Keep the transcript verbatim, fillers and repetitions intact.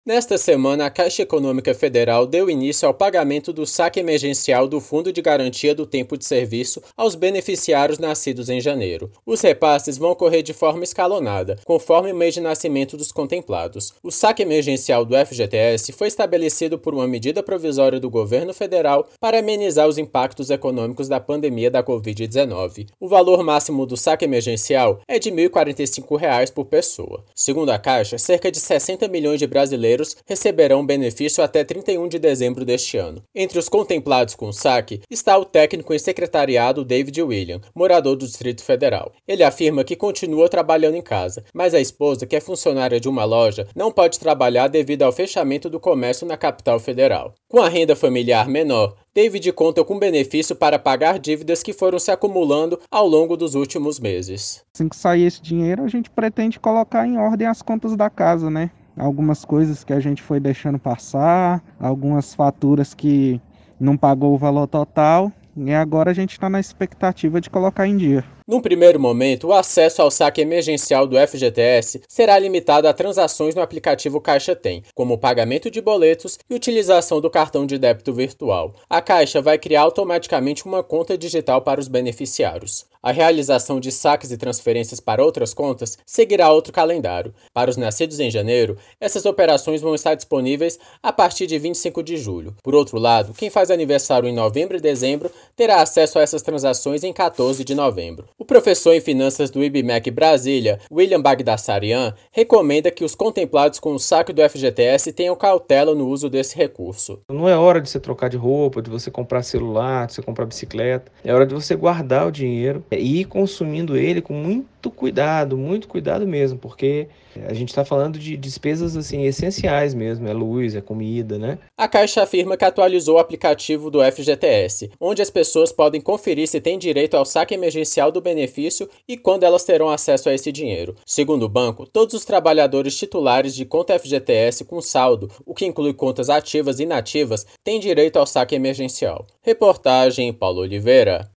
Nesta semana, a Caixa Econômica Federal deu início ao pagamento do saque emergencial do Fundo de Garantia do Tempo de Serviço aos beneficiários nascidos em janeiro. Os repasses vão ocorrer de forma escalonada, conforme o mês de nascimento dos contemplados. O saque emergencial do F G T S foi estabelecido por uma medida provisória do governo federal para amenizar os impactos econômicos da pandemia da covid dezenove. O valor máximo do saque emergencial é de mil e quarenta e cinco reais por pessoa. Segundo a Caixa, cerca de sessenta milhões de brasileiros receberão benefício até trinta e um de dezembro deste ano. Entre os contemplados com o saque está o técnico em secretariado David William, morador do Distrito Federal. Ele afirma que continua trabalhando em casa, mas a esposa, que é funcionária de uma loja, não pode trabalhar devido ao fechamento do comércio na capital federal. Com a renda familiar menor, David conta com benefício para pagar dívidas que foram se acumulando ao longo dos últimos meses. Assim que sair esse dinheiro, a gente pretende colocar em ordem as contas da casa, né? Algumas coisas que a gente foi deixando passar, algumas faturas que não pagou o valor total, e agora a gente está na expectativa de colocar em dia. Num primeiro momento, o acesso ao saque emergencial do F G T S será limitado a transações no aplicativo Caixa Tem, como o pagamento de boletos e utilização do cartão de débito virtual. A Caixa vai criar automaticamente uma conta digital para os beneficiários. A realização de saques e transferências para outras contas seguirá outro calendário. Para os nascidos em janeiro, essas operações vão estar disponíveis a partir de vinte e cinco de julho. Por outro lado, quem faz aniversário em novembro e dezembro terá acesso a essas transações em quatorze de novembro. O professor em finanças do I B M E C Brasília, William Bagdasarian, recomenda que os contemplados com o saque do F G T S tenham cautela no uso desse recurso. Não é hora de você trocar de roupa, de você comprar celular, de você comprar bicicleta. É hora de você guardar o dinheiro e ir consumindo ele com muito cuidado, muito cuidado mesmo, porque a gente está falando de despesas assim essenciais mesmo, é luz, é comida, né? A Caixa afirma que atualizou o aplicativo do F G T S, onde as pessoas podem conferir se têm direito ao saque emergencial do benefício e quando elas terão acesso a esse dinheiro. Segundo o banco, todos os trabalhadores titulares de conta F G T S com saldo, o que inclui contas ativas e inativas, têm direito ao saque emergencial. Reportagem Paulo Oliveira.